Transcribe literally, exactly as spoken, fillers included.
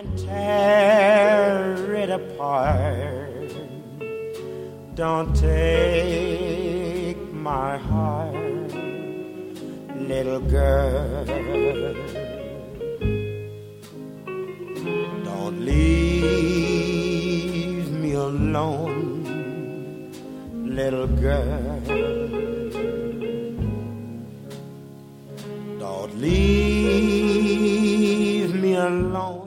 and tear it apart. Don't take my heart, little girl. Don't leave me alone, little girl. Don't leave me alone.